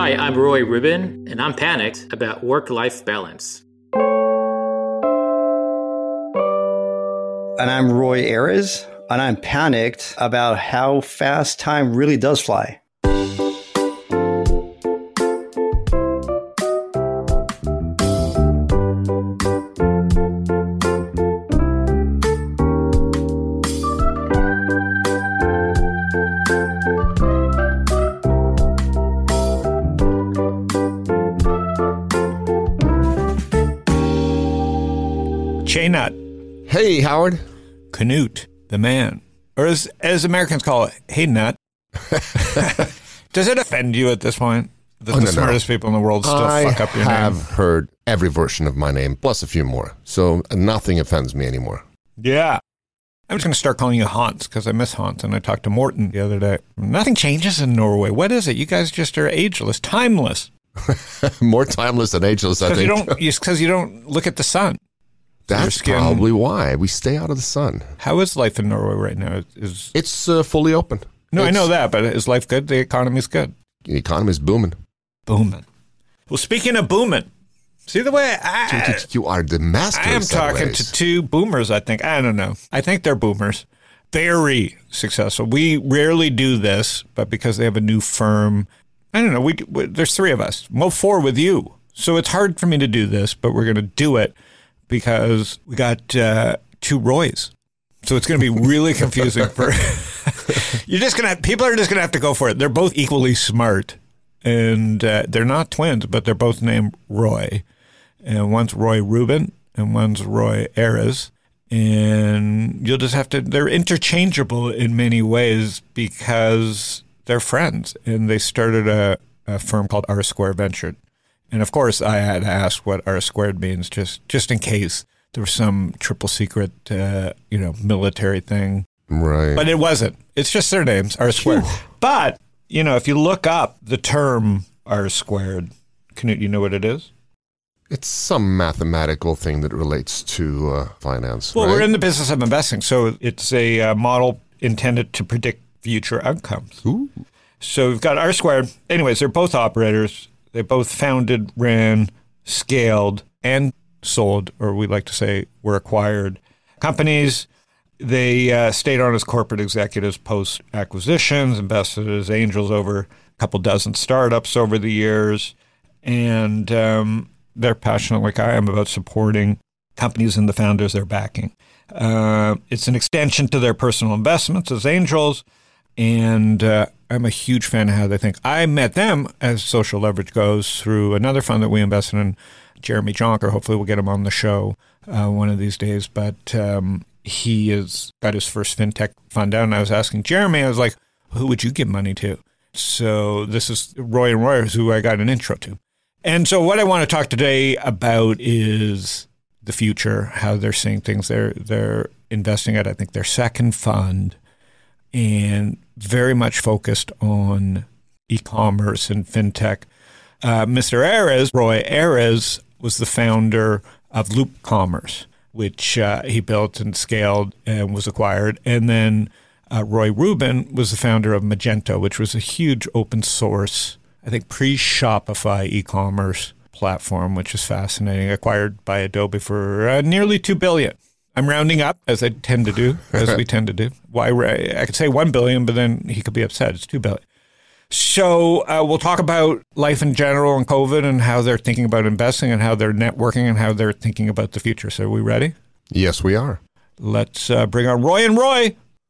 Hi, I'm Roy Rubin, and I'm panicked about work-life balance. And I'm Roy Ayres, and I'm panicked about how fast time really does fly. Nut. Hey, Howard. Canute, the man. Or as Americans call it, hey, Nut. Does it offend you at this point that the smartest people in the world still fuck up your name? I have heard every version of my name, plus a few more. So nothing offends me anymore. Yeah. I'm just going to start calling you Hans because I miss Hans. And I talked to Morten the other day. Nothing changes in Norway. What is it? You guys just are ageless, timeless. More timeless than ageless, I think. Because you don't look at the sun. That's probably why. We stay out of the sun. How is life in Norway right now? It's fully open. I know that, but is life good? The economy's good. The economy's booming. Booming. Well, speaking of booming, see the way you are the master of I am talking to two boomers, I think. I don't know. I think they're boomers. Very successful. We rarely do this, but because they have a new firm, I don't know. There's three of us. Well, four with you. So it's hard for me to do this, but we're going to do it. Because we got two Roys. So it's going to be really confusing for people are just going to have to go for it. They're both equally smart. And they're not twins, but they're both named Roy. And one's Roy Rubin and one's Roy Ayres. And you'll just have to, they're interchangeable in many ways because they're friends. And they started a firm called R Square Venture. And of course, I had to ask what R squared means, just in case there was some triple secret, military thing. Right. But it wasn't. It's just their names, R squared. But, if you look up the term R squared, Canute, you know what it is? It's some mathematical thing that relates to finance. Well, right? We're in the business of investing, so it's a model intended to predict future outcomes. Ooh. So we've got R squared. Anyways, they're both operators. They both founded, ran, scaled, and sold, or we like to say were acquired companies. They stayed on as corporate executives post-acquisitions, invested as angels over a couple dozen startups over the years. And they're passionate, like I am, about supporting companies and the founders they're backing. It's an extension to their personal investments as angels. And I'm a huge fan of how they think. I met them, as social leverage goes, through another fund that we invested in, Jeremy Jonker. Hopefully we'll get him on the show one of these days. But he has got his first fintech fund out. And I was asking Jeremy, I was like, who would you give money to? So this is Roy and Roy, who I got an intro to. And so what I want to talk today about is the future, how they're seeing things. They're investing at, I think, their second fund, and very much focused on e-commerce and fintech. Mr. Ayres, Roy Ayres, was the founder of Loop Commerce, which he built and scaled and was acquired. And then Roy Rubin was the founder of Magento, which was a huge open source, I think, pre-Shopify e-commerce platform, which is fascinating, acquired by Adobe for nearly $2 billion. I'm rounding up, as I tend to do, as we tend to do. Why I could say $1 billion, but then he could be upset. It's $2 billion. So we'll talk about life in general and COVID and how they're thinking about investing and how they're networking and how they're thinking about the future. So are we ready? Yes, we are. Let's bring on Roy and Roy.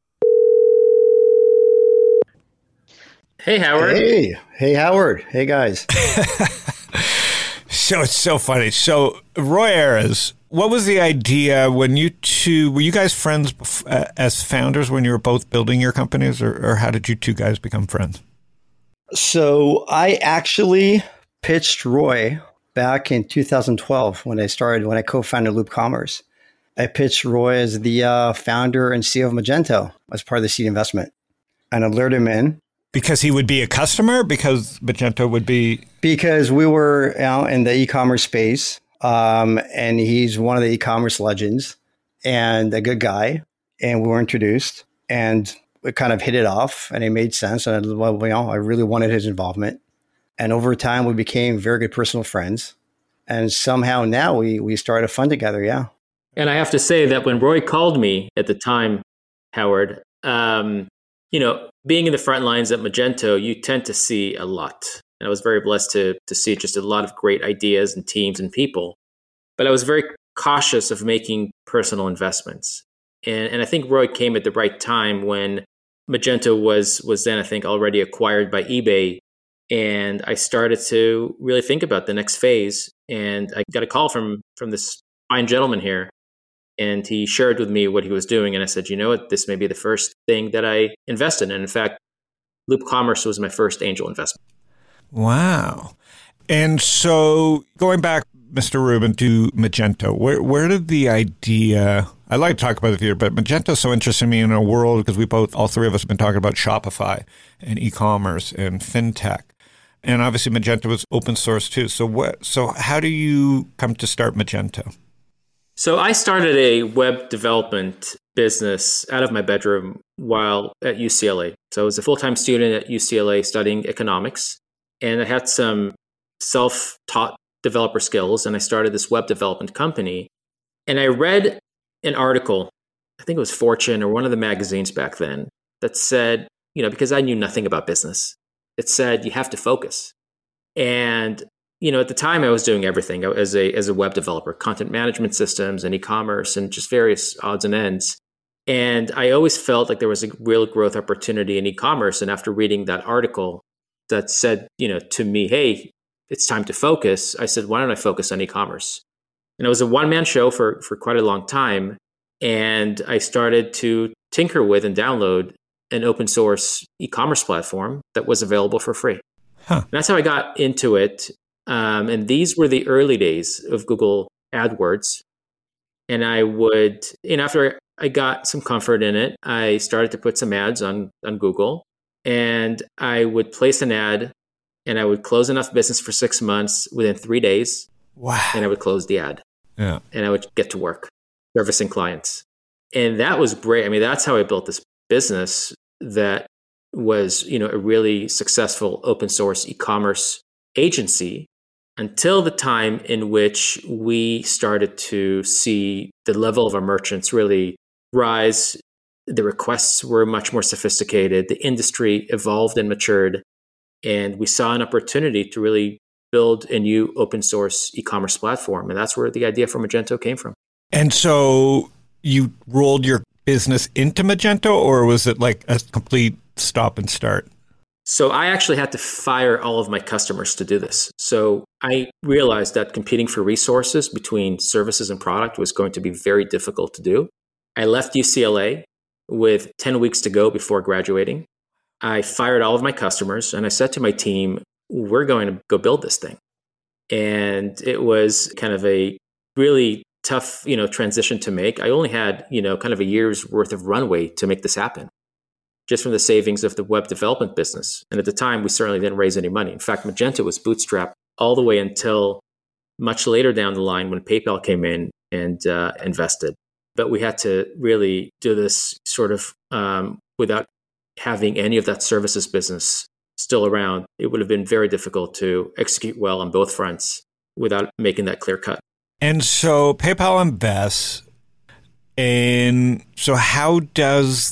Hey, Howard. Hey, Howard. Hey, guys. So it's so funny. So Roy Ayres, what was the idea when you two, were you guys friends as founders when you were both building your companies, or how did you two guys become friends? So I actually pitched Roy back in 2012 when I co-founded Loop Commerce. I pitched Roy as the founder and CEO of Magento as part of the seed investment. And I lured him in. Because he would be a customer? Because Magento would be? Because we were in the e-commerce space. And he's one of the e-commerce legends and a good guy. And we were introduced and we kind of hit it off and it made sense. And I really wanted his involvement. And over time, we became very good personal friends. And somehow now we started a fund together. Yeah. And I have to say that when Roy called me at the time, Howard, being in the front lines at Magento, you tend to see a lot. And I was very blessed to see just a lot of great ideas and teams and people. But I was very cautious of making personal investments. And I think Roy came at the right time when Magento was then, I think, already acquired by eBay. And I started to really think about the next phase. And I got a call from this fine gentleman here. And he shared with me what he was doing. And I said, you know what, this may be the first thing that I invest in. And in fact, Loop Commerce was my first angel investment. Wow. And so going back, Mr. Rubin, to Magento, where did the idea, I like to talk about it here, but Magento is so interesting to me in a world because all three of us have been talking about Shopify and e-commerce and fintech. And obviously Magento was open source too. So how do you come to start Magento? So I started a web development business out of my bedroom while at UCLA. So I was a full-time student at UCLA studying economics, and I had some self-taught developer skills, and I started this web development company. And I read an article, I think it was Fortune or one of the magazines back then, that said, because I knew nothing about business, it said you have to focus. And at the time I was doing everything as a web developer, content management systems and e-commerce and just various odds and ends. And I always felt like there was a real growth opportunity in e-commerce. And after reading that article that said, to me, hey, it's time to focus, I said, why don't I focus on e-commerce? And it was a one-man show for quite a long time. And I started to tinker with and download an open source e-commerce platform that was available for free. Huh. And that's how I got into it. And these were the early days of Google AdWords. And I would, after I got some comfort in it, I started to put some ads on Google. And I would place an ad and I would close enough business for 6 months within 3 days. Wow. And I would close the ad. Yeah. And I would get to work servicing clients. And that was great. I mean, that's how I built this business that was, a really successful open source e-commerce agency until the time in which we started to see the level of our merchants really rise. The requests were much more sophisticated. The industry evolved and matured. And we saw an opportunity to really build a new open source e-commerce platform. And that's where the idea for Magento came from. And so you rolled your business into Magento, or was it like a complete stop and start? So I actually had to fire all of my customers to do this. So I realized that competing for resources between services and product was going to be very difficult to do. I left UCLA with 10 weeks to go before graduating. I fired all of my customers and I said to my team, we're going to go build this thing. And it was kind of a really tough, transition to make. I only had, kind of a year's worth of runway to make this happen, just from the savings of the web development business. And at the time, we certainly didn't raise any money. In fact, Magento was bootstrapped all the way until much later down the line when PayPal came in and invested. But we had to really do this sort of without having any of that services business still around. It would have been very difficult to execute well on both fronts without making that clear cut. And so PayPal invests. And so how does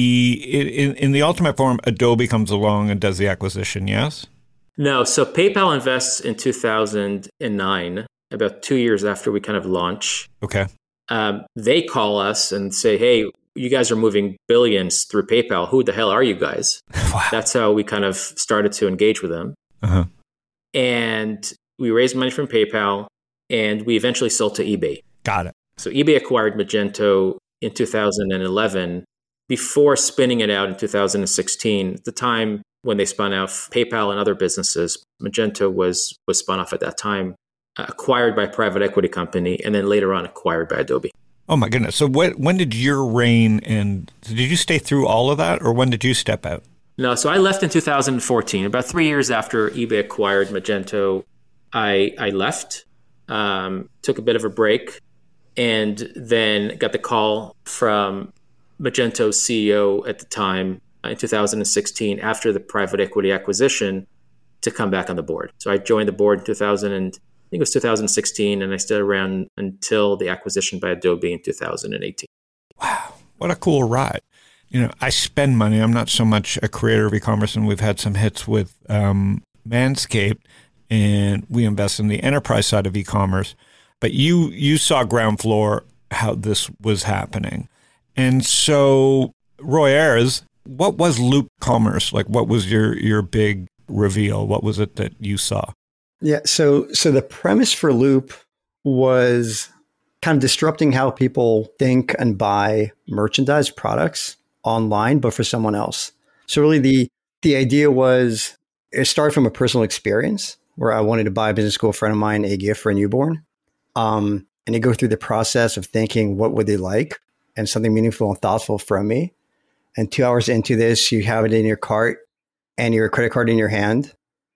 in the ultimate form, Adobe comes along and does the acquisition, yes? No. So PayPal invests in 2009, about 2 years after we kind of launch. Okay. They call us and say, hey, you guys are moving billions through PayPal. Who the hell are you guys? Wow. That's how we kind of started to engage with them. Uh-huh. And we raised money from PayPal and we eventually sold to eBay. Got it. So eBay acquired Magento in 2011 before spinning it out in 2016. At the time when they spun out PayPal and other businesses, Magento was spun off at that time, acquired by a private equity company, and then later on acquired by Adobe. Oh my goodness. So when did your reign end? Did you stay through all of that, or when did you step out? No, so I left in 2014. About 3 years after eBay acquired Magento, I left, took a bit of a break, and then got the call from Magento's CEO at the time in 2016 after the private equity acquisition to come back on the board. So I joined the board in 2000, and I think it was 2016, and I stayed around until the acquisition by Adobe in 2018. Wow, what a cool ride. I spend money. I'm not so much a creator of e-commerce, and we've had some hits with Manscaped, and we invest in the enterprise side of e-commerce. But you saw ground floor how this was happening. And so, Roy Ayers, what was Loop Commerce? Like, what was your big reveal? What was it that you saw? Yeah, so the premise for Loop was kind of disrupting how people think and buy merchandise products online, but for someone else. So really the idea was, it started from a personal experience where I wanted to buy a business school friend of mine a gift for a newborn. And they go through the process of thinking, what would they like? And something meaningful and thoughtful from me. And 2 hours into this, you have it in your cart and your credit card in your hand.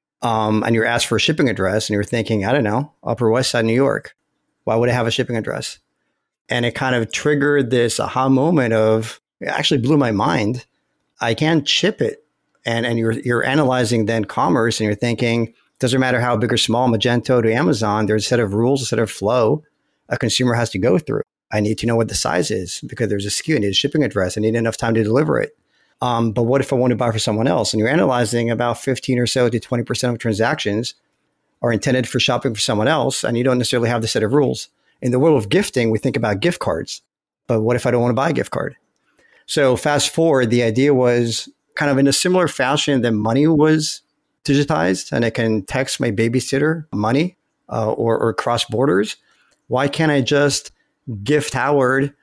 And you're asked for a shipping address, and you're thinking, I don't know, Upper West Side, New York. Why would I have a shipping address? And it kind of triggered this aha moment of, it actually blew my mind. I can't ship it. And you're analyzing then commerce, and you're thinking, doesn't matter how big or small, Magento to Amazon, there's a set of rules, a set of flow a consumer has to go through. I need to know what the size is because there's a SKU. I need a shipping address. I need enough time to deliver it. But what if I want to buy for someone else? And you're analyzing about 15 or so to 20% of transactions are intended for shopping for someone else, and you don't necessarily have the set of rules. In the world of gifting, we think about gift cards. But what if I don't want to buy a gift card? So fast forward, the idea was kind of in a similar fashion that money was digitized, and I can text my babysitter money or cross borders. Why can't I just gift Howard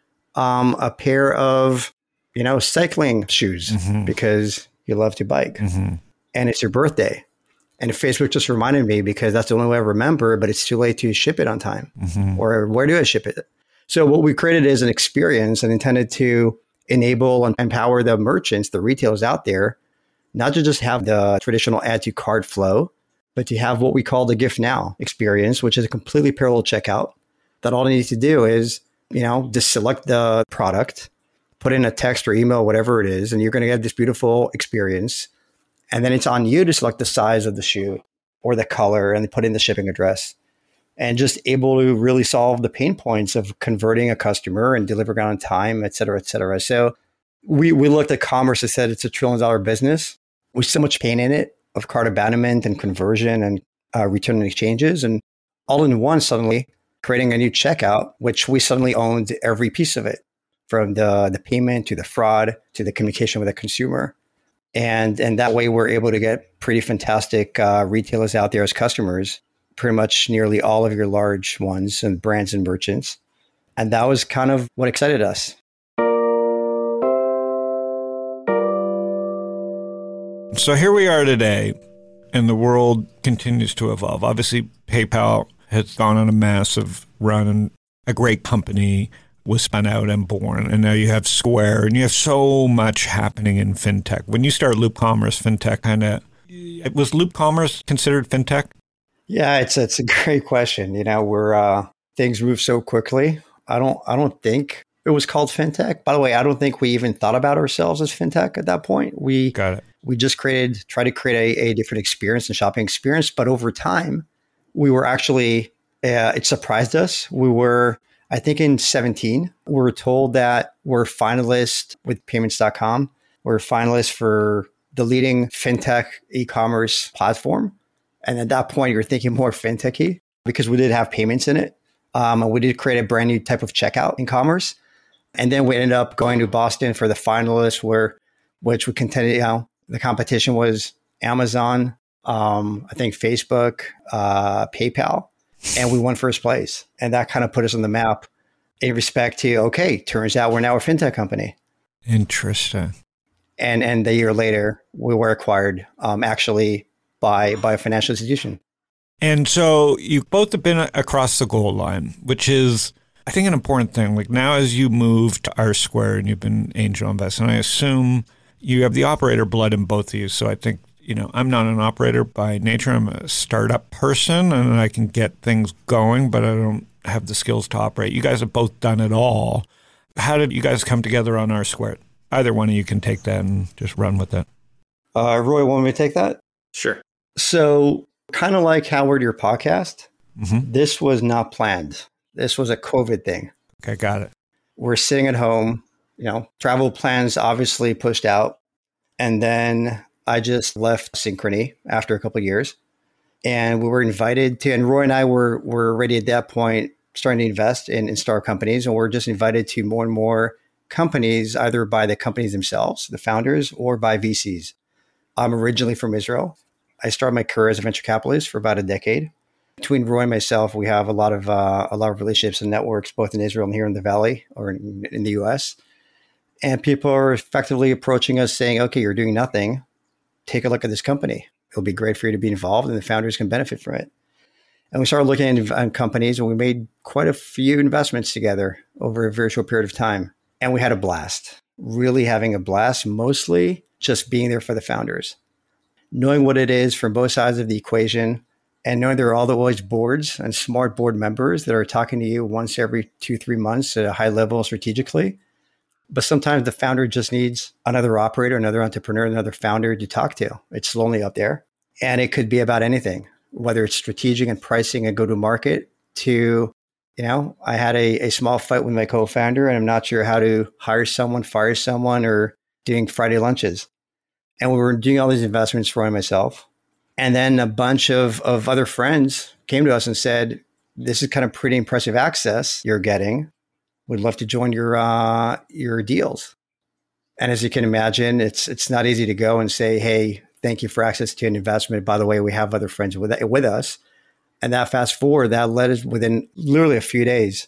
a pair of cycling shoes because you love to bike and it's your birthday? And Facebook just reminded me because that's the only way I remember, but it's too late to ship it on time. Or where do I ship it? So what we created is an experience and intended to enable and empower the merchants, the retailers out there, not to just have the traditional add to cart flow, but to have what we call the Gift Now experience, which is a completely parallel checkout that all they need to do is, just select the product, put in a text or email, whatever it is, and you're going to get this beautiful experience. And then it's on you to select the size of the shoe or the color and put in the shipping address, and just able to really solve the pain points of converting a customer and delivering on time, et cetera, et cetera. So we looked at commerce and said it's $1 trillion business with so much pain in it of cart abandonment and conversion and return and exchanges. And all in one, suddenly creating a new checkout, which we suddenly owned every piece of it, from the payment to the fraud to the communication with the consumer. And that way we're able to get pretty fantastic retailers out there as customers, pretty much nearly all of your large ones and brands and merchants. And that was kind of what excited us. So here we are today, and the world continues to evolve. Obviously, PayPal has gone on a massive run, and a great company was spun out and born. And now you have Square, and you have so much happening in fintech. When you start Loop Commerce, fintech was Loop Commerce considered fintech? Yeah, it's a great question. Things move so quickly. I don't think it was called fintech. By the way, I don't think we even thought about ourselves as fintech at that point. We just tried to create a different experience and shopping experience. But over time, we were actually, it surprised us. We were, I think in 2017, we were told that we're finalists with payments.com. We're finalists for the leading fintech e-commerce platform. And at that point, you're thinking more fintechy because we did have payments in it. And we did create a brand new type of checkout in commerce. And then we ended up going to Boston for the finalists, which we contended, the competition was Amazon, I think Facebook, PayPal, and we won first place. And that kind of put us on the map in respect to, okay, turns out we're now a fintech company. Interesting. And a year later, we were acquired actually by a financial institution. And so you both have been across the goal line, which is, I think, an important thing. Like now as you move to R Squared and you've been angel investing, I assume you have the operator blood in both of you. So I think, I'm not an operator by nature. I'm a startup person and I can get things going, but I don't have the skills to operate. You guys have both done it all. How did you guys come together on R Squared? Either one of you can take that and just run with it. Roy, want me to take that? Sure. So kind of like Howard, your podcast, Mm-hmm. this was not planned. This was a COVID thing. Okay, got it. We're sitting at home, travel plans obviously pushed out. And then I just left Synchrony after a couple of years. And we were invited to, and Roy and I were already at that point starting to invest in startup companies. And we're just invited to more and more companies, either by the companies themselves, the founders, or by VCs. I'm originally from Israel. I started my career as a venture capitalist for about a decade. Between Roy and myself, we have a lot of relationships and networks, both in Israel and here in the Valley or in the US. And people are effectively approaching us saying, okay, you're doing nothing. Take a look at this company. It'll be great for you to be involved and the founders can benefit from it. And we started looking at companies and we made quite a few investments together over a very short period of time. And we had a blast, really having a blast, mostly just being there for the founders, knowing what it is from both sides of the equation and knowing there are always boards and smart board members that are talking to you once every 2-3 months at a high level strategically. But sometimes the founder just needs another operator, another entrepreneur, another founder to talk to. It's lonely out there. And it could be about anything, whether it's strategic and pricing and go to market to, I had a small fight with my co-founder and I'm not sure how to hire someone, fire someone, or doing Friday lunches. And we were doing all these investments for myself. And then a bunch of other friends came to us and said, this is kind of pretty impressive access you're getting. Would love to join your deals. And as you can imagine, it's not easy to go and say, hey, thank you for access to an investment. By the way, we have other friends with us. And that fast forward, that led us within literally a few days.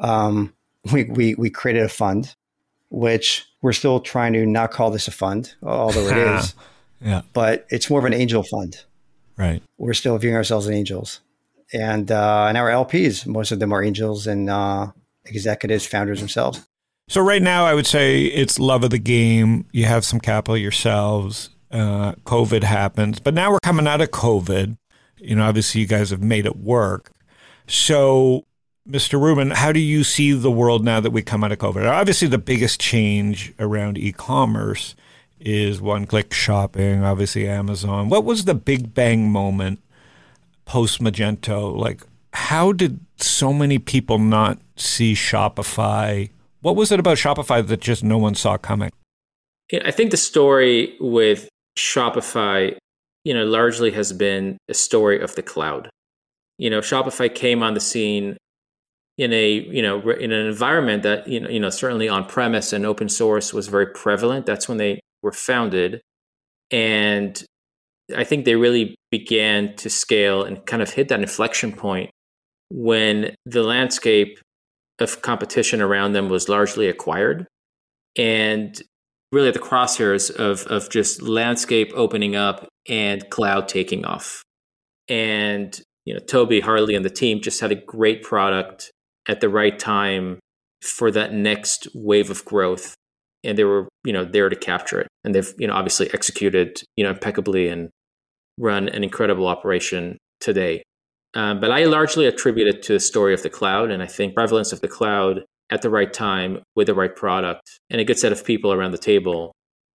We created a fund, which we're still trying to not call this a fund, although it is. Yeah. But it's more of an angel fund. Right. We're still viewing ourselves as angels. And our LPs, most of them are angels and executives, founders themselves. So right now, I would say it's love of the game. You have some capital yourselves. COVID happens. But now we're coming out of COVID. Obviously, you guys have made it work. So, Mr. Rubin, how do you see the world now that we come out of COVID? Obviously, the biggest change around e-commerce is one-click shopping, obviously Amazon. What was the big bang moment post-Magento? Like, how did so many people not see Shopify? What was it about Shopify that just no one saw coming? I think the story with Shopify, largely has been a story of the cloud. Shopify came on the scene in an environment that, certainly on premise and open source was very prevalent. That's when they were founded. And I think they really began to scale and kind of hit that inflection point when the landscape of competition around them was largely acquired. And really at the crosshairs of just landscape opening up and cloud taking off. And, Toby, Harley, and the team just had a great product at the right time for that next wave of growth. And they were, there to capture it. And they've, obviously executed, impeccably and run an incredible operation today. But I largely attribute it to the story of the cloud. And I think prevalence of the cloud at the right time with the right product and a good set of people around the table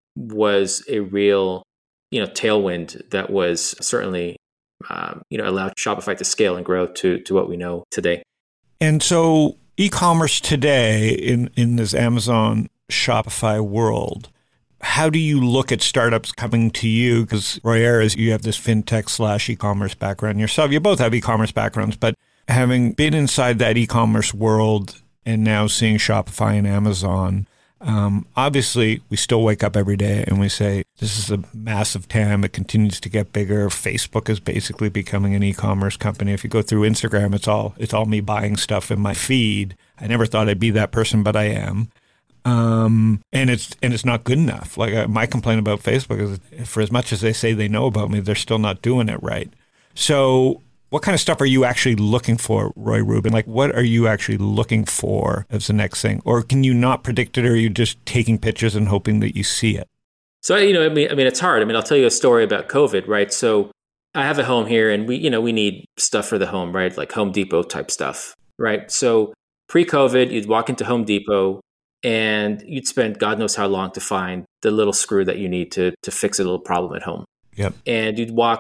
was a real, tailwind that was certainly, allowed Shopify to scale and grow to what we know today. And so e-commerce today in this Amazon Shopify world, how do you look at startups coming to you? Because Roy Ayers, you have this fintech / e-commerce background yourself. You both have e-commerce backgrounds, but having been inside that e-commerce world and now seeing Shopify and Amazon, obviously we still wake up every day and we say, this is a massive TAM. It continues to get bigger. Facebook is basically becoming an e-commerce company. If you go through Instagram, it's all me buying stuff in my feed. I never thought I'd be that person, but I am. And it's not good enough. Like my complaint about Facebook is, for as much as they say they know about me, they're still not doing it right. So what kind of stuff are you actually looking for, Roy Rubin? Like, what are you actually looking for as the next thing? Or can you not predict it, or are you just taking pictures and hoping that you see it? So, it's hard. I'll tell you a story about COVID, right? So I have a home here and we need stuff for the home, right? Like Home Depot type stuff, right? So pre-COVID, you'd walk into Home Depot and you'd spend God knows how long to find the little screw that you need to fix a little problem at home. Yep. And you'd walk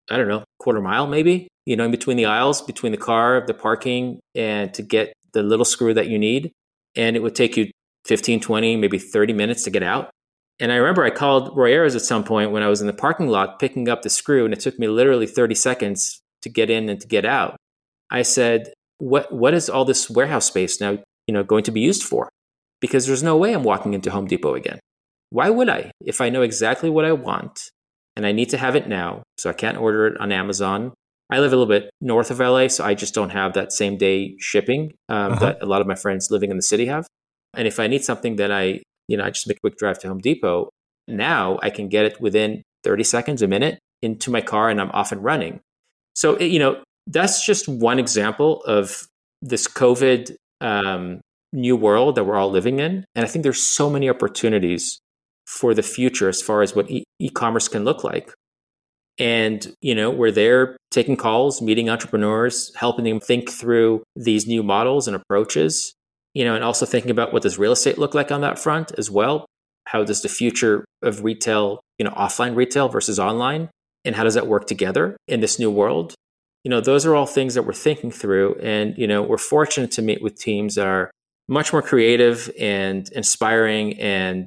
I don't know, quarter mile maybe, in between the aisles, between the car, the parking, and to get the little screw that you need. And it would take you 15, 20, maybe 30 minutes to get out. And I remember I called Roy Ayers at some point when I was in the parking lot picking up the screw, and it took me literally 30 seconds to get in and to get out. I said, what is all this warehouse space now, going to be used for? Because there's no way I'm walking into Home Depot again. Why would I? If I know exactly what I want and I need to have it now, so I can't order it on Amazon. I live a little bit north of LA, so I just don't have that same day shipping that a lot of my friends living in the city have. And if I need something that I just make a quick drive to Home Depot, now I can get it within 30 seconds, a minute into my car, and I'm off and running. So, that's just one example of this COVID new world that we're all living in. And I think there's so many opportunities for the future as far as what e-commerce can look like. And, we're there taking calls, meeting entrepreneurs, helping them think through these new models and approaches, and also thinking about what does real estate look like on that front as well. How does the future of retail, offline retail versus online, and how does that work together in this new world? Those are all things that we're thinking through. And, we're fortunate to meet with teams that are much more creative and inspiring. And,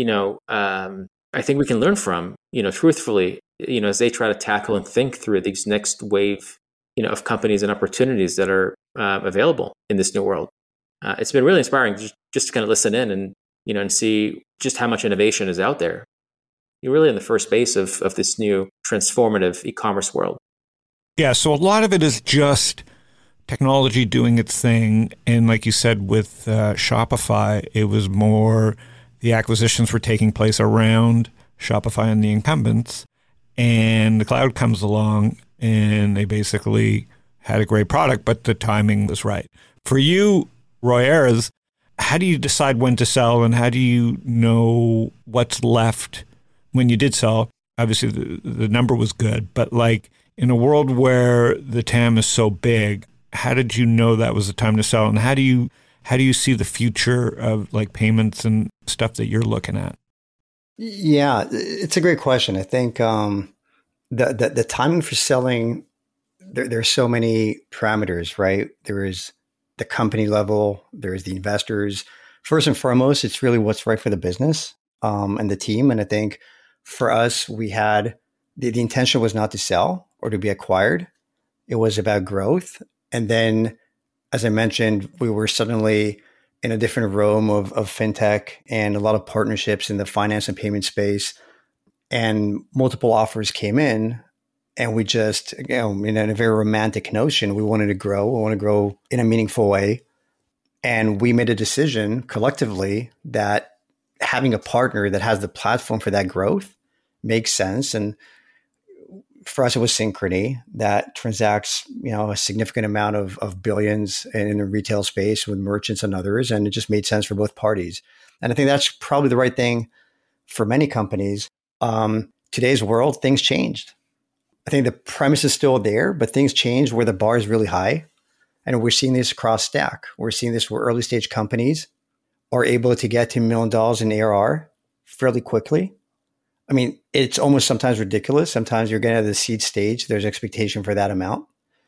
I think we can learn from, truthfully, as they try to tackle and think through these next wave, of companies and opportunities that are available in this new world. It's been really inspiring just to kind of listen in and see just how much innovation is out there. You're really in the first base of this new transformative e-commerce world. Yeah, so a lot of it is just technology doing its thing. And like you said, with Shopify, it was more the acquisitions were taking place around Shopify and the incumbents. And the cloud comes along and they basically had a great product, but the timing was right. For you, Roy Ayers, how do you decide when to sell, and how do you know what's left when you did sell? Obviously, the number was good, but like in a world where the TAM is so big, how did you know that was the time to sell, and how do you see the future of like payments and stuff that you're looking at? Yeah, it's a great question. I think the timing for selling, there's so many parameters, right? There is the company level, there's the investors. First and foremost, it's really what's right for the business and the team. And I think for us, we had the intention was not to sell or to be acquired. It was about growth. And then, as I mentioned, we were suddenly in a different realm of fintech and a lot of partnerships in the finance and payment space. And multiple offers came in. And we just, in a very romantic notion, we wanted to grow. We want to grow in a meaningful way. And we made a decision collectively that having a partner that has the platform for that growth makes sense. And for us, it was Synchrony that transacts, a significant amount of billions in the retail space with merchants and others. And it just made sense for both parties. And I think that's probably the right thing for many companies. Today's world, things changed. I think the premise is still there, but things change where the bar is really high. And we're seeing this across stack. We're seeing this where early stage companies are able to get to $1 million in ARR fairly quickly. I mean, it's almost sometimes ridiculous. Sometimes you're getting at the seed stage. There's expectation for that amount.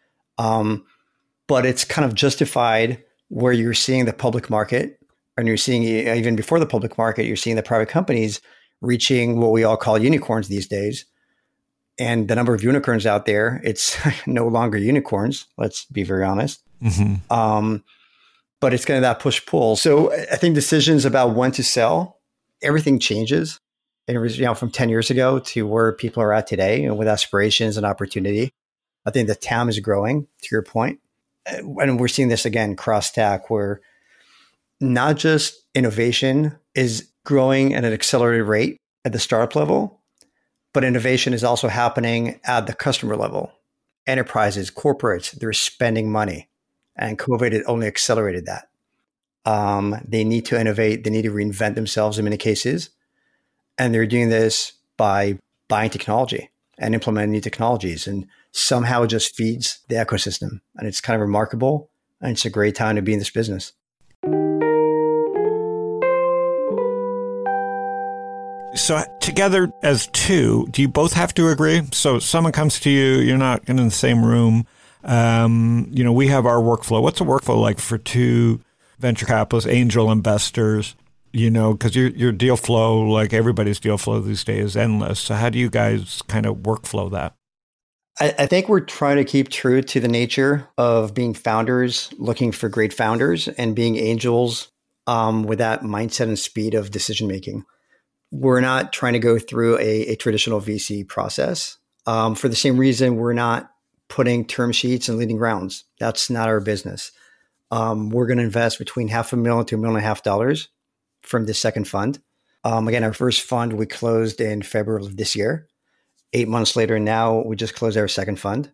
But it's kind of justified where you're seeing the public market, and you're seeing even before the public market, you're seeing the private companies reaching what we all call unicorns these days. And the number of unicorns out there, it's no longer unicorns. Let's be very honest. Mm-hmm. But it's kind of that push-pull. So I think decisions about when to sell, everything changes. And it was, from 10 years ago to where people are at today, and with aspirations and opportunity. I think the TAM is growing, to your point. And we're seeing this again, cross-stack, where not just innovation is growing at an accelerated rate at the startup level, but innovation is also happening at the customer level. Enterprises, corporates, they're spending money. And COVID had only accelerated that. They need to innovate. They need to reinvent themselves in many cases. And they're doing this by buying technology and implementing new technologies. And somehow it just feeds the ecosystem. And it's kind of remarkable. And it's a great time to be in this business. So together as two, do you both have to agree? So someone comes to you, you're not in the same room. We have our workflow. What's a workflow like for two venture capitalists, angel investors? Because your deal flow, like everybody's deal flow these days, is endless. So how do you guys kind of workflow that? I think we're trying to keep true to the nature of being founders, looking for great founders, and being angels with that mindset and speed of decision making. We're not trying to go through a traditional VC process. For the same reason, we're not putting term sheets and leading rounds. That's not our business. We're going to invest between $500,000 to $1.5 million from the second fund. Again, our first fund we closed in February of this year. 8 months later, now we just closed our second fund.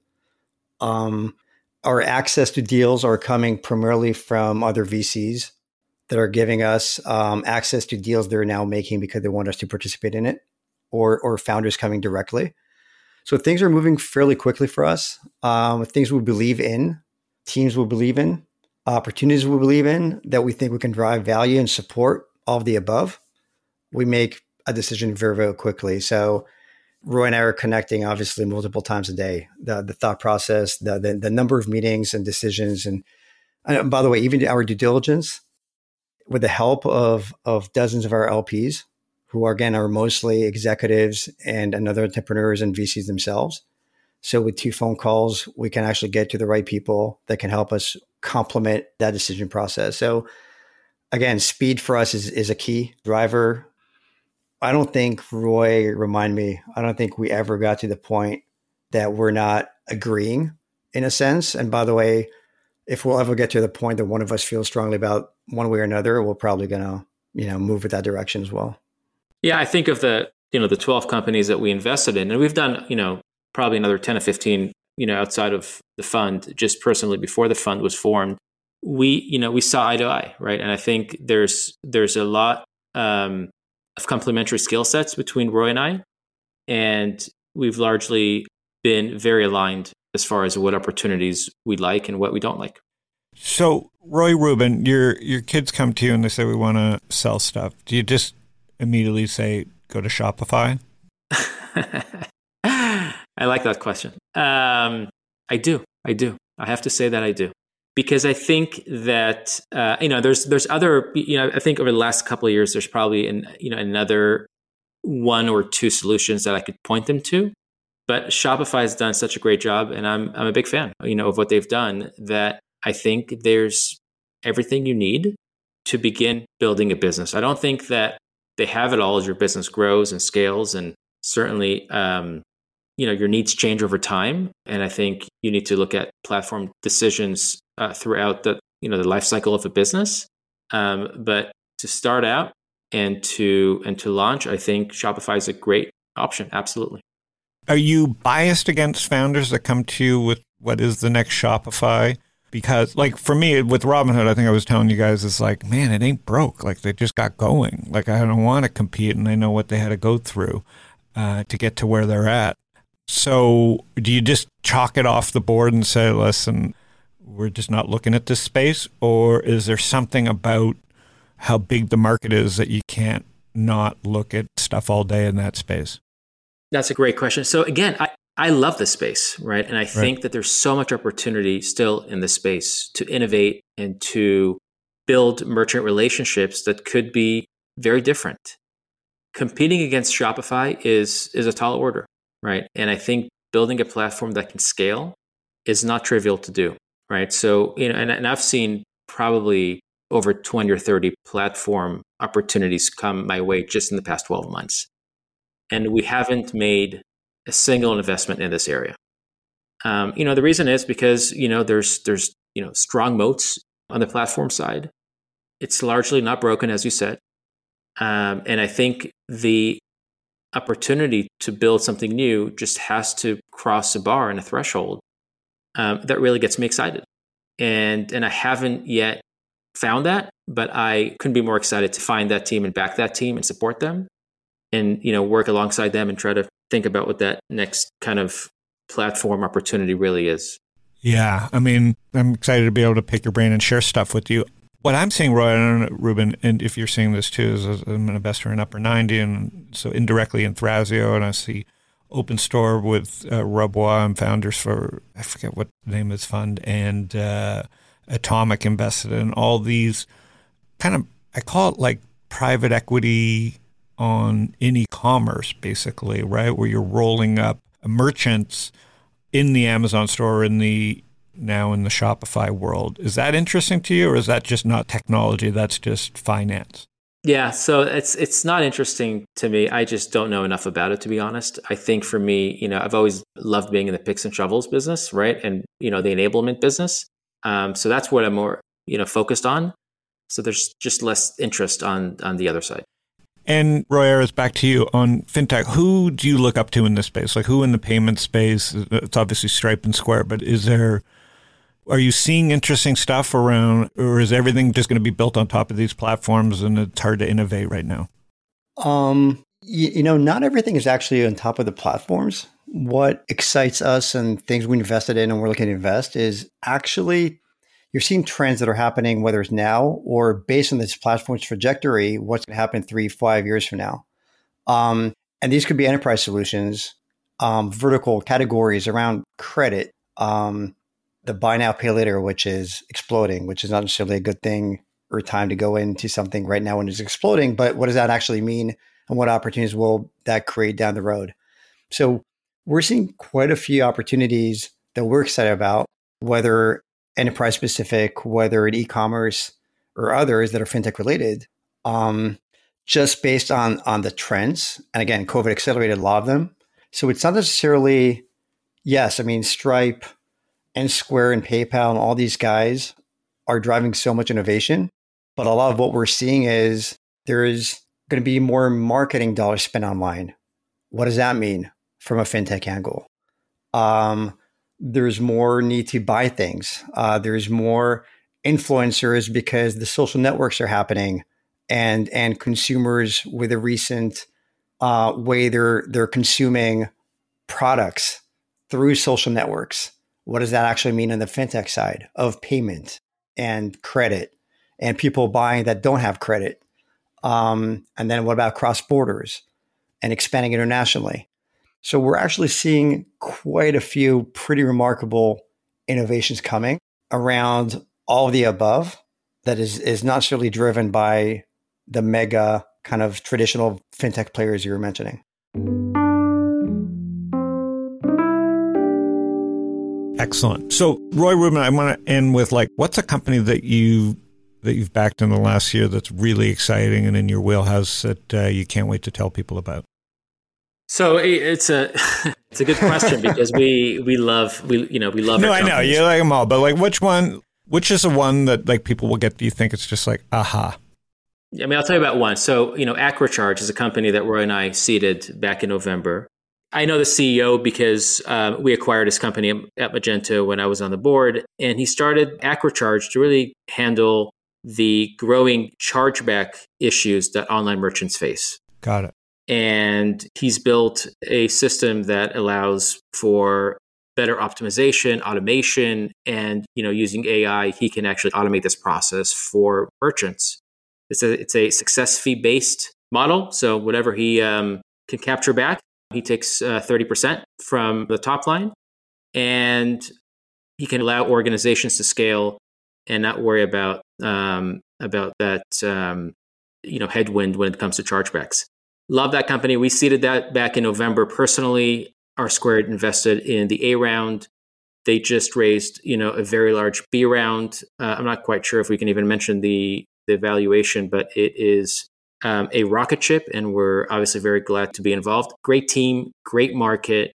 Our access to deals are coming primarily from other VCs that are giving us access to deals they're now making because they want us to participate in it, or founders coming directly. So things are moving fairly quickly for us. Things we believe in, teams we believe in, opportunities we believe in that we think we can drive value and support, all of the above. We make a decision very, very quickly. So Roy and I are connecting obviously multiple times a day. The thought process, the number of meetings and decisions. And by the way, even our due diligence, with the help of dozens of our LPs, who are mostly executives and other entrepreneurs and VCs themselves. So with 2 phone calls, we can actually get to the right people that can help us complement that decision process. So again, speed for us is a key driver. I don't think, Roy, remind me, I don't think we ever got to the point that we're not agreeing in a sense. And by the way, if we'll ever get to the point that one of us feels strongly about one way or another, we're probably going to, move with that direction as well. Yeah, I think of the 12 companies that we invested in, and we've done, probably another 10 or 15, outside of the fund, just personally before the fund was formed. We saw eye to eye, right? And I think there's a lot of complementary skill sets between Roy and I, and we've largely been very aligned as far as what opportunities we like and what we don't like. So, Roy Rubin, your kids come to you and they say, we want to sell stuff. Do you just immediately say, go to Shopify? I like that question. I do. I have to say that I do. Because I think that, there's other, I think over the last couple of years, there's probably, another 1 or 2 solutions that I could point them to. But Shopify has done such a great job, and I'm a big fan, of what they've done, that I think there's everything you need to begin building a business. I don't think that they have it all as your business grows and scales, and certainly, your needs change over time. And I think you need to look at platform decisions throughout the life cycle of a business. But to start out and to launch, I think Shopify is a great option. Absolutely. Are you biased against founders that come to you with what is the next Shopify? Because like for me with Robinhood, I think I was telling you guys, it's like, man, it ain't broke. Like they just got going. Like I don't want to compete, and I know what they had to go through to get to where they're at. So do you just chalk it off the board and say, listen, we're just not looking at this space? Or is there something about how big the market is that you can't not look at stuff all day in that space? That's a great question. So again, I love this space, right? And I think that there's so much opportunity still in this space to innovate and to build merchant relationships that could be very different. Competing against Shopify is a tall order, right? And I think building a platform that can scale is not trivial to do, right? So, and I've seen probably over 20 or 30 platform opportunities come my way just in the past 12 months. And we haven't made a single investment in this area. The reason is because, there's strong moats on the platform side. It's largely not broken, as you said. And I think the opportunity to build something new just has to cross a bar and a threshold that really gets me excited. And I haven't yet found that, but I couldn't be more excited to find that team and back that team and support them and, work alongside them and try to think about what that next kind of platform opportunity really is. Yeah. I mean, I'm excited to be able to pick your brain and share stuff with you. What I'm seeing, Roy, I don't know, Ruben, and if you're seeing this too, is I'm an investor in Upper 90, and so indirectly in Thrasio, and I see Open Store with Rob Waugh and founders for, I forget what the name of his fund, and Atomic invested in all these kind of, I call it like private equity in e-commerce, basically, right? Where you're rolling up merchants in the Amazon store, now in the Shopify world. Is that interesting to you, or is that just not technology? That's just finance? Yeah, so it's not interesting to me. I just don't know enough about it, to be honest. I think for me, I've always loved being in the picks and shovels business, right? And, the enablement business. So that's what I'm more, focused on. So there's just less interest on the other side. And Roy Ayers, back to you on fintech. Who do you look up to in this space? Like who in the payment space? It's obviously Stripe and Square, but are you seeing interesting stuff around, or is everything just going to be built on top of these platforms and it's hard to innovate right now? Not everything is actually on top of the platforms. What excites us and things we invested in and we're looking to invest is actually you're seeing trends that are happening, whether it's now or based on this platform's trajectory, what's going to happen 3-5 years from now. And these could be enterprise solutions, vertical categories around credit, the buy now, pay later, which is exploding, which is not necessarily a good thing or time to go into something right now when it's exploding. But what does that actually mean? And what opportunities will that create down the road? So we're seeing quite a few opportunities that we're excited about, whether enterprise specific, whether in e-commerce or others that are fintech related, just based on the trends. And again, COVID accelerated a lot of them. So it's not necessarily, Stripe and Square and PayPal and all these guys are driving so much innovation. But a lot of what we're seeing is there is going to be more marketing dollars spent online. What does that mean from a fintech angle? There's more need to buy things. There's more influencers because the social networks are happening and consumers with a recent way they're consuming products through social networks. What does that actually mean on the fintech side of payment and credit and people buying that don't have credit? And then what about cross borders and expanding internationally? So we're actually seeing quite a few pretty remarkable innovations coming around all of the above that is not necessarily driven by the mega kind of traditional fintech players you were mentioning. Excellent. So Roy, Ruben, I want to end with what's a company that you've backed in the last year that's really exciting and in your wheelhouse that you can't wait to tell people about? So it's a good question because we love. No, I know you like them all, but which is the one that people will get? Do you think it's just aha? I'll tell you about one. So Acrocharge is a company that Roy and I seeded back in November. I know the CEO because we acquired his company at Magento when I was on the board, and he started Acrocharge to really handle the growing chargeback issues that online merchants face. Got it. And he's built a system that allows for better optimization, automation, and using AI, he can actually automate this process for merchants. It's a success fee based model. So whatever he can capture back, he takes 30% from the top line, and he can allow organizations to scale and not worry about that headwind when it comes to chargebacks. Love that company. We seeded that back in November. Personally, R Squared invested in the A round. They just raised, a very large B round. I'm not quite sure if we can even mention the valuation, but it is a rocket ship, and we're obviously very glad to be involved. Great team, great market.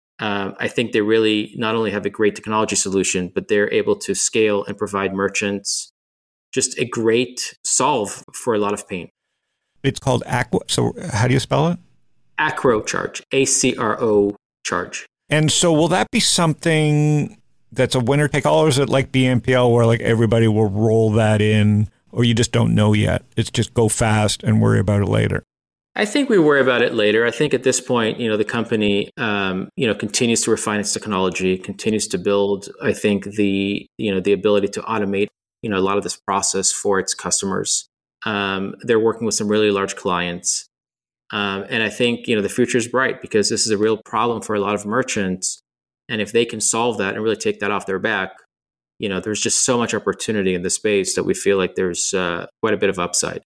I think they really not only have a great technology solution, but they're able to scale and provide merchants just a great solve for a lot of pain. It's called Acro. So how do you spell it? Acrocharge, ACRO charge. And so will that be something that's a winner take all, or is it like BNPL where everybody will roll that in, or you just don't know yet? It's just go fast and worry about it later. I think we worry about it later. I think at this point, the company, continues to refine its technology, continues to build, I think the ability to automate a lot of this process for its customers. They're working with some really large clients. And I think, the future is bright because this is a real problem for a lot of merchants. And if they can solve that and really take that off their back, there's just so much opportunity in the space that we feel like there's quite a bit of upside.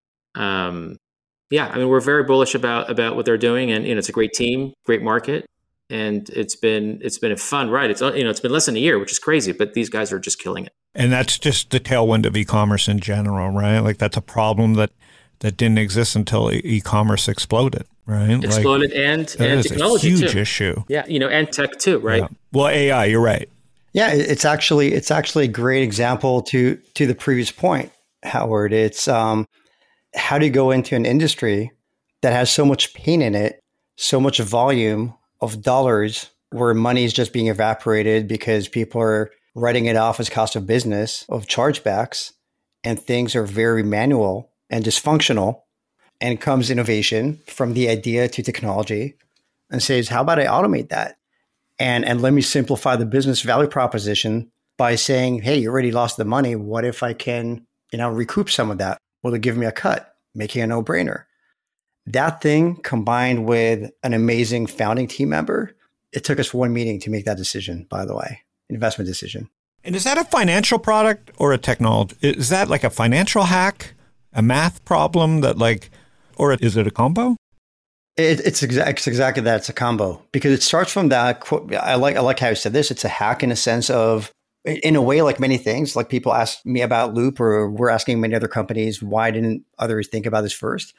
We're very bullish about what they're doing, and it's a great team, great market, and it's been a fun ride. It's been less than a year, which is crazy, but these guys are just killing it. And that's just the tailwind of e-commerce in general, right? Like that's a problem that didn't exist until e-commerce exploded, right? Exploded, and technology is a huge too. issue. Yeah, and tech too, right? Yeah. Well, AI, you're right. Yeah, it's actually a great example to the previous point, Howard. It's how do you go into an industry that has so much pain in it, so much volume of dollars, where money is just being evaporated because people are writing it off as cost of business, of chargebacks, and things are very manual and dysfunctional, and comes innovation from the idea to technology and says, how about I automate that? And let me simplify the business value proposition by saying, hey, you already lost the money. What if I can, recoup some of that? Will it give me a cut? Making a no-brainer. That thing combined with an amazing founding team member, it took us one meeting to make that decision, by the way, investment decision. And is that a financial product or a technology? Is that like a financial hack, a math problem or is it a combo? It's exactly that. It's a combo because it starts from that quote. I like how you said this. It's a hack in a sense of, in a way, like many things, like people ask me about Loop, or we're asking many other companies, why didn't others think about this first?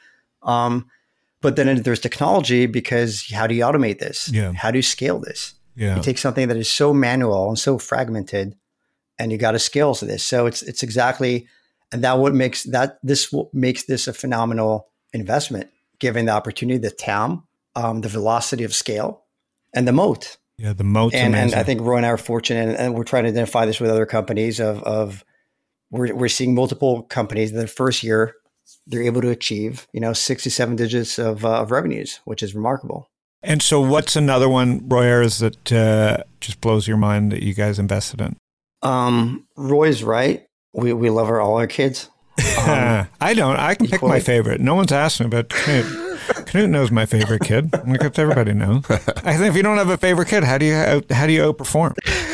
But then there's technology, because how do you automate this? Yeah. How do you scale this? Yeah. You take something that is so manual and so fragmented, and you got to scale to this. So it's exactly, and this makes this a phenomenal investment, given the opportunity, the TAM, the velocity of scale, and the moat. Yeah, the moat's and amazing. I think Roy and I are fortunate, and we're trying to identify this with other companies. We're seeing multiple companies in the first year they're able to achieve 6 to 7 digits of revenues, which is remarkable. And so, what's another one, Royers, that just blows your mind that you guys invested in? Roy's right. We love all our kids. I don't. I can pick my favorite. No one's asked me about Knut. Knut knows my favorite kid. Because everybody knows. I think if you don't have a favorite kid, how do you outperform?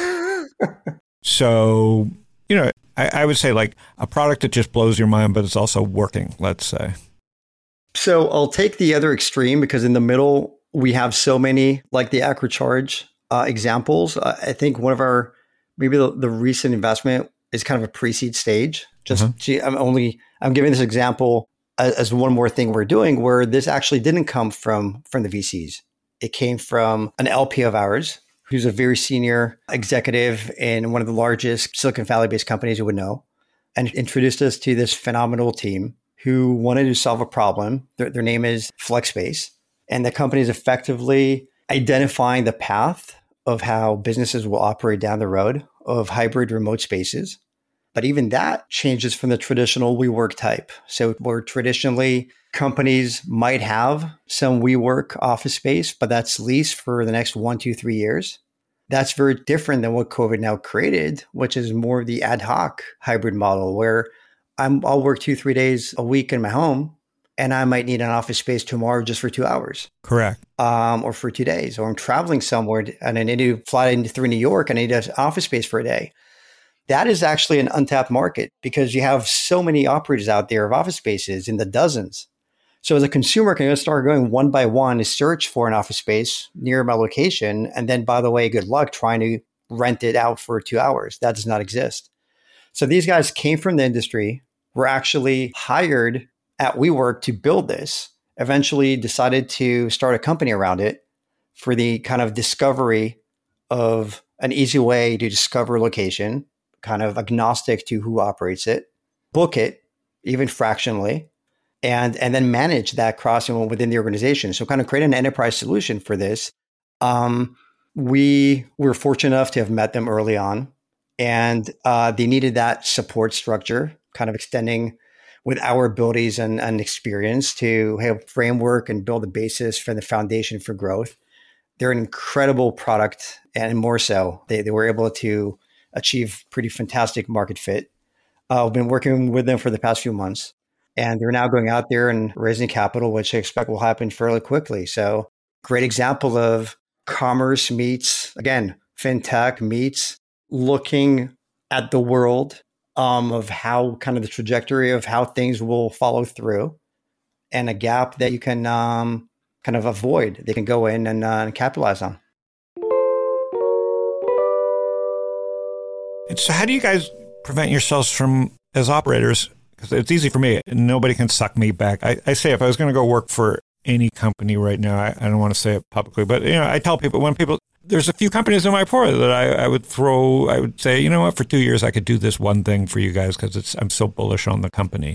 So, I would say like a product that just blows your mind, but it's also working, let's say. So I'll take the other extreme, because in the middle, we have so many, like the AcroCharge examples. I think one of our, maybe the recent investment is kind of a pre-seed stage. I'm giving this example as one more thing we're doing, where this actually didn't come from the VCs. It came from an LP of ours, who's a very senior executive in one of the largest Silicon Valley-based companies you would know, and introduced us to this phenomenal team who wanted to solve a problem. Their name is FlexSpace, and the company is effectively identifying the path of how businesses will operate down the road of hybrid remote spaces. But even that changes from the traditional WeWork type. So where traditionally companies might have some WeWork office space, but that's leased for the next 1, 2, 3 years. That's very different than what COVID now created, which is more of the ad hoc hybrid model, where I'll work 2-3 days a week in my home, and I might need an office space tomorrow just for 2 hours. Correct. Or for 2 days, or I'm traveling somewhere and I need to fly through New York and I need an office space for a day. That is actually an untapped market, because you have so many operators out there of office spaces in the dozens. So as a consumer, can start going one by one to search for an office space near my location. And then, by the way, good luck trying to rent it out for 2 hours. That does not exist. So these guys came from the industry, were actually hired at WeWork to build this, eventually decided to start a company around it for the kind of discovery of an easy way to discover location, kind of agnostic to who operates it, book it, even fractionally, and then manage that crossing within the organization. So kind of create an enterprise solution for this. We were fortunate enough to have met them early on, and they needed that support structure, kind of extending with our abilities and experience to have a framework and build a basis for the foundation for growth. They're an incredible product, and more so, they were able to achieve pretty fantastic market fit. I've been working with them for the past few months, and they're now going out there and raising capital, which I expect will happen fairly quickly. So great example of commerce meets, again, fintech meets looking at the world of how kind of the trajectory of how things will follow through, and a gap that you can kind of avoid. They can go in and capitalize on. So how do you guys prevent yourselves from, as operators, because it's easy for me, nobody can suck me back. I say if I was going to go work for any company right now, I don't want to say it publicly, but I tell people, there's a few companies in my portfolio that I would say, you know what, for 2 years I could do this one thing for you guys because I'm so bullish on the company.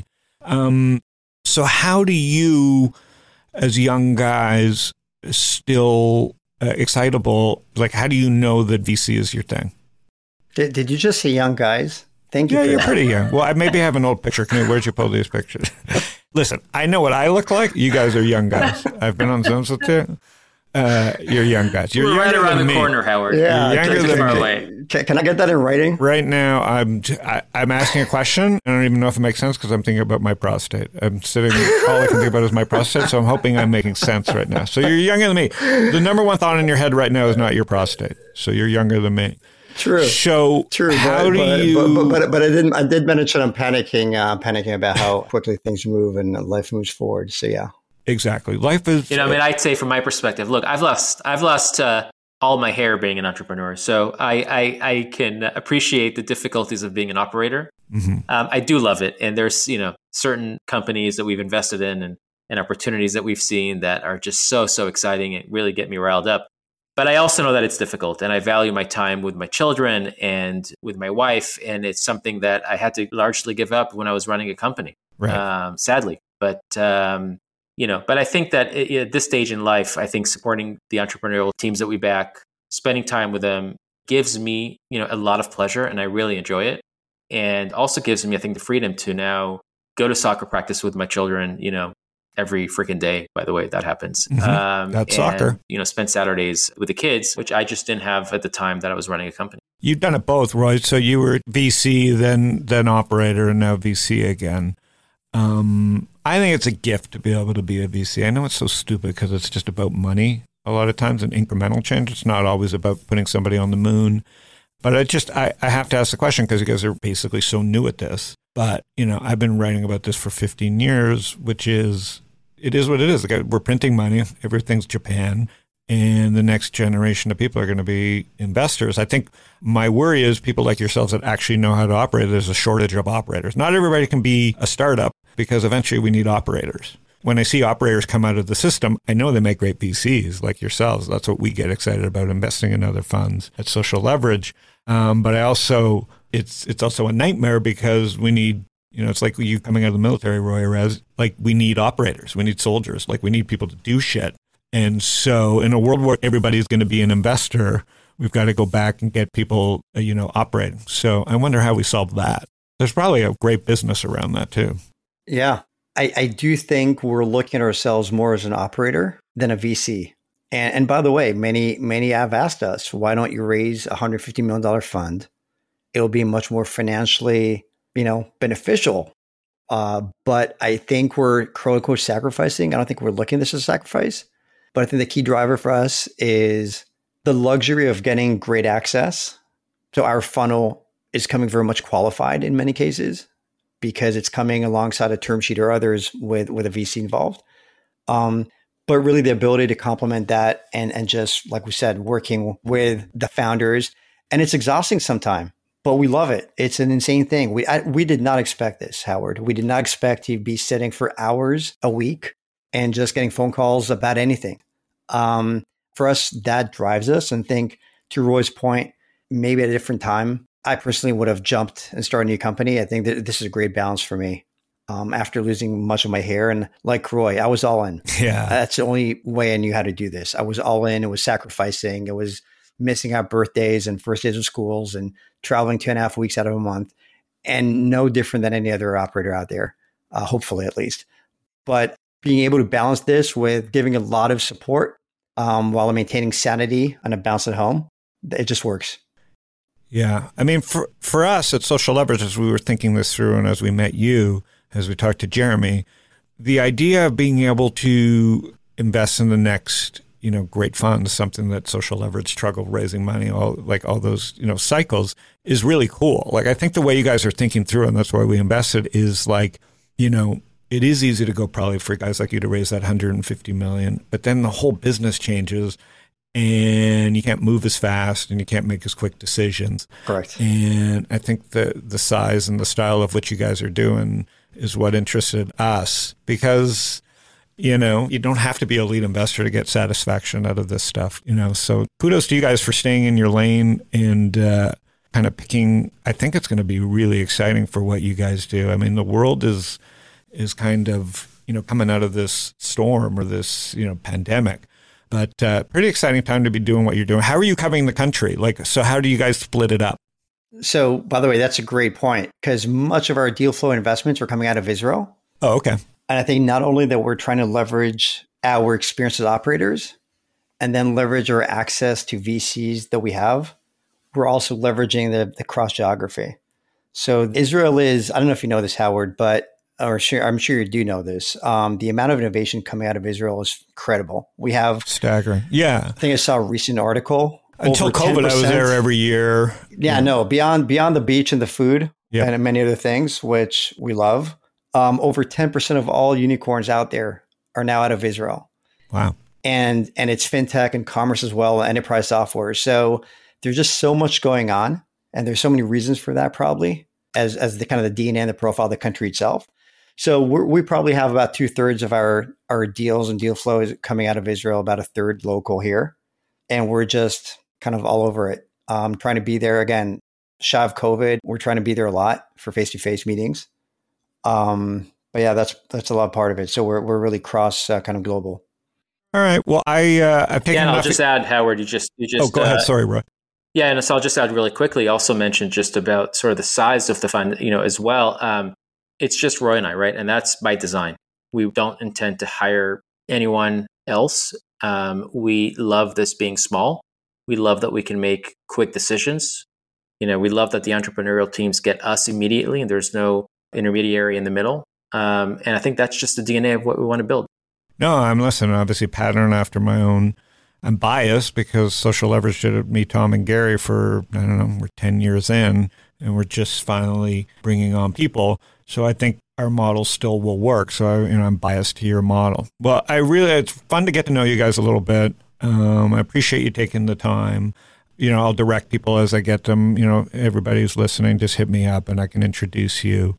So how do you, as young guys, still excitable, like how do you know that VC is your thing? Did you just say young guys? Thank you. Yeah, you're pretty young. Well, I maybe have an old picture. Where'd you pull these pictures? Listen, I know what I look like. You guys are young guys. I've been on Zooms with you. You're young guys. You're We're right younger around than the me. corner, Howard. Yeah, You're younger than far me. away. Can I get that in writing? Right now, I'm asking a question. I don't even know if it makes sense because I'm thinking about my prostate. I'm sitting, all I can think about is my prostate, so I'm hoping I'm making sense right now. So you're younger than me. The number one thought in your head right now is not your prostate. So you're younger than me. True. So True. how do you? But I did mention I'm panicking about how quickly things move and life moves forward. So yeah. Exactly. Life is. I'd say from my perspective, look, I've lost all my hair being an entrepreneur, so I can appreciate the difficulties of being an operator. Mm-hmm. I do love it, and there's certain companies that we've invested in and opportunities that we've seen that are just so exciting and really get me riled up. But I also know that it's difficult, and I value my time with my children and with my wife, and it's something that I had to largely give up when I was running a company, Right. sadly. But but I think that at this stage in life, I think supporting the entrepreneurial teams that we back, spending time with them, gives me a lot of pleasure, and I really enjoy it, and also gives me, I think, the freedom to now go to soccer practice with my children, every freaking day, by the way, that happens. Mm-hmm. That's soccer. Spend Saturdays with the kids, which I just didn't have at the time that I was running a company. You've done it both, Roy. So you were VC, then operator, and now VC again. I think it's a gift to be able to be a VC. I know it's so stupid because it's just about money. A lot of times an incremental change. It's not always about putting somebody on the moon. But I have to ask the question because you guys are basically so new at this. But, I've been writing about this for 15 years, which is, it is what it is. We're printing money. Everything's Japan. And the next generation of people are going to be investors. I think my worry is people like yourselves that actually know how to operate. There's a shortage of operators. Not everybody can be a startup because eventually we need operators. When I see operators come out of the system, I know they make great VCs like yourselves. That's what we get excited about, investing in other funds at Social Leverage. But I also, it's also a nightmare because we need, it's like you coming out of the military, Roy Erez, like we need operators, we need soldiers, like we need people to do shit. And so in a world where everybody's going to be an investor, we've got to go back and get people, operating. So I wonder how we solve that. There's probably a great business around that too. Yeah. I do think we're looking at ourselves more as an operator than a VC. And by the way, many have asked us, why don't you raise a $150 million fund? It'll be much more financially, beneficial. But I think we're quote unquote sacrificing. I don't think we're looking at this as a sacrifice. But I think the key driver for us is the luxury of getting great access. So our funnel is coming very much qualified in many cases because it's coming alongside a term sheet or others with a VC involved. But really the ability to complement that and just, like we said, working with the founders. And it's exhausting sometimes, but we love it. It's an insane thing. We did not expect this, Howard. We did not expect to be sitting for hours a week and just getting phone calls about anything. For us, that drives us. And think, to Roy's point, maybe at a different time, I personally would have jumped and started a new company. I think that this is a great balance for me. After losing much of my hair, and like Roy, I was all in. Yeah, that's the only way I knew how to do this. I was all in. It was sacrificing. It was missing out birthdays and first days of schools and traveling 2.5 weeks out of a month, and no different than any other operator out there, hopefully at least. But being able to balance this with giving a lot of support while maintaining sanity and a balance at home, it just works. Yeah. I mean, for us at Social Leverage, as we were thinking this through and as we met you, as we talked to Jeremy, the idea of being able to invest in the next, great fund is something that Social Leverage struggled raising money, all those, cycles is really cool. Like, I think the way you guys are thinking through, and that's why we invested, is like, it is easy to go probably for guys like you to raise that $150 million, but then the whole business changes and you can't move as fast and you can't make as quick decisions. Correct. And I think the size and the style of what you guys are doing is what interested us, because, you don't have to be a lead investor to get satisfaction out of this stuff, So kudos to you guys for staying in your lane and kind of picking. I think it's going to be really exciting for what you guys do. I mean, the world is kind of, coming out of this storm or this, pandemic. But pretty exciting time to be doing what you're doing. How are you covering the country? So how do you guys split it up? So, by the way, that's a great point, because much of our deal flow investments are coming out of Israel. Oh, okay. And I think not only that we're trying to leverage our experience as operators and then leverage our access to VCs that we have, we're also leveraging the cross geography. So Israel is, I don't know if you know this, Howard, but I'm sure you do know this. The amount of innovation coming out of Israel is incredible. We have staggering. Yeah. I think I saw a recent article. Until COVID, 10%. I was there every year. Yeah, no, beyond the beach and the food and many other things, which we love. Over 10% of all unicorns out there are now out of Israel. Wow. And it's fintech and commerce as well, enterprise software. So there's just so much going on, and there's so many reasons for that, probably as the kind of the DNA and the profile of the country itself. So we probably have about 2/3 of our deals and deal flow is coming out of Israel, about 1/3 local here. And we're just kind of all over it. Trying to be there again, shy of COVID. We're trying to be there a lot for face-to-face meetings. But yeah, that's a lot part of it. So we're really cross kind of global. All right. Well, I've taken. Yeah, I'll just add, Howard. You just. Oh, go ahead. Sorry, Roy. Yeah, and so I'll just add really quickly. Also mention just about sort of the size of the fund, as well. It's just Roy and I, right? And that's by design. We don't intend to hire anyone else. We love this being small. We love that we can make quick decisions. We love that the entrepreneurial teams get us immediately, and there's no intermediary in the middle. And I think that's just the DNA of what we want to build. No, I'm listening. Obviously, pattern after my own. I'm biased because Social Leverage did me, Tom, and Gary for, I don't know, we're 10 years in, and we're just finally bringing on people. So I think our model still will work. So I'm biased to your model. Well, it's fun to get to know you guys a little bit. I appreciate you taking the time. I'll direct people as I get them. Everybody who's listening, just hit me up and I can introduce you.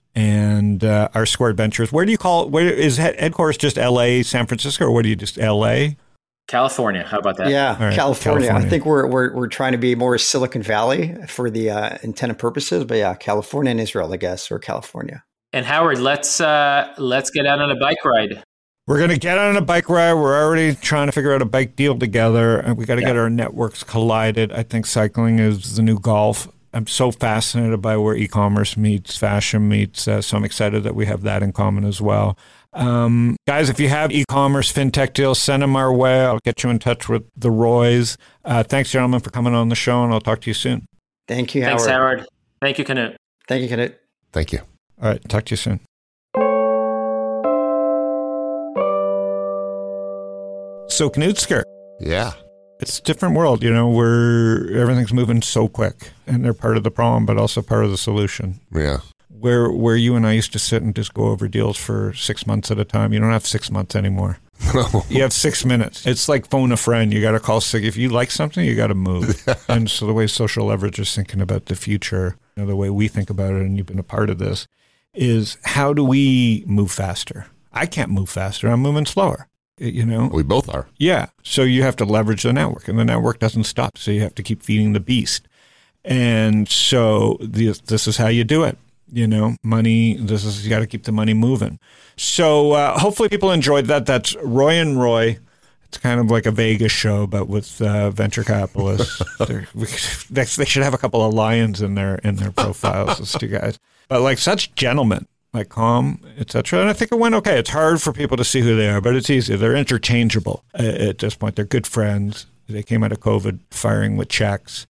And our Squared Ventures. Where do you call it? Where is headquarters? Just LA, San Francisco, or what do you just LA? California. How about that? Yeah, right. California. I think we're trying to be more Silicon Valley for the intended purposes, but yeah, California and Israel, I guess, or California. And Howard, let's get out on a bike ride. We're going to get on a bike ride. We're already trying to figure out a bike deal together, and we got to get our networks collided. I think cycling is the new golf. I'm so fascinated by where e-commerce meets fashion meets, so I'm excited that we have that in common as well. Guys, if you have e-commerce fintech deals, send them our way. I'll get you in touch with the Roys. Thanks, gentlemen, for coming on the show, and I'll talk to you soon. Thank you, Howard. Thanks, Howard. Thank you, Knut. Thank you, Knut. Thank you. All right, talk to you soon. So, Knutsker. Yeah. It's a different world, where everything's moving so quick, and they're part of the problem, but also part of the solution. Yeah. Where you and I used to sit and just go over deals for 6 months at a time. You don't have 6 months anymore. No. You have 6 minutes. It's like phone a friend. You got to call sick. If you like something, you got to move. And so the way Social Leverage is thinking about the future, the way we think about it, and you've been a part of this, is how do we move faster? I can't move faster. I'm moving slower. We both are. Yeah. So you have to leverage the network, and the network doesn't stop. So you have to keep feeding the beast. And so this is how you do it. Money, you got to keep the money moving. So hopefully people enjoyed that. That's Roy and Roy. It's kind of like a Vegas show, but with venture capitalists. They should have a couple of lions in their profiles, those two guys. But like such gentlemen, like calm, etc. And I think it went okay. It's hard for people to see who they are, but it's easy. They're interchangeable at this point. They're good friends. They came out of COVID firing with checks.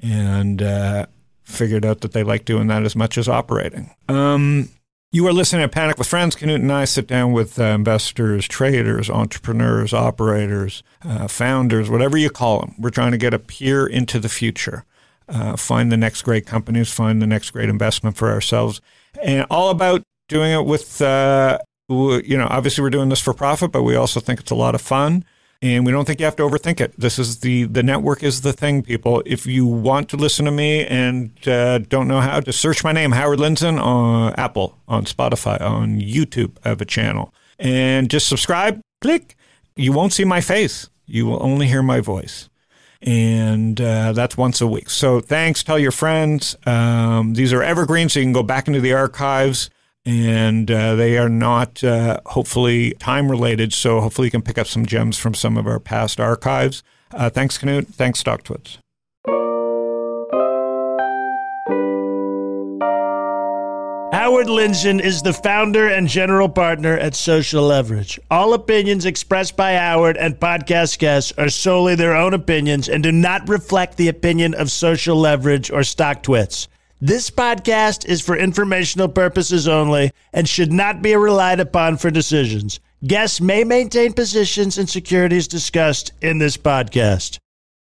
and figured out that they like doing that as much as operating. You are listening to Panic with Friends. Knut and I sit down with investors, traders, entrepreneurs, operators, founders, whatever you call them. We're trying to get a peer into the future, find the next great companies, find the next great investment for ourselves, and all about doing it with, obviously we're doing this for profit, but we also think it's a lot of fun. And we don't think you have to overthink it. This is the network is the thing, people. If you want to listen to me and don't know how, just search my name, Howard Lindzen, on Apple, on Spotify, on YouTube. I have a channel. And just subscribe, click. You won't see my face. You will only hear my voice. And that's once a week. So thanks. Tell your friends. These are evergreen, so you can go back into the archives. And they are not, hopefully, time-related, so hopefully you can pick up some gems from some of our past archives. Thanks, Knut. Thanks, StockTwits. Howard Lindzen is the founder and general partner at Social Leverage. All opinions expressed by Howard and podcast guests are solely their own opinions and do not reflect the opinion of Social Leverage or StockTwits. This podcast is for informational purposes only and should not be relied upon for decisions. Guests may maintain positions in securities discussed in this podcast.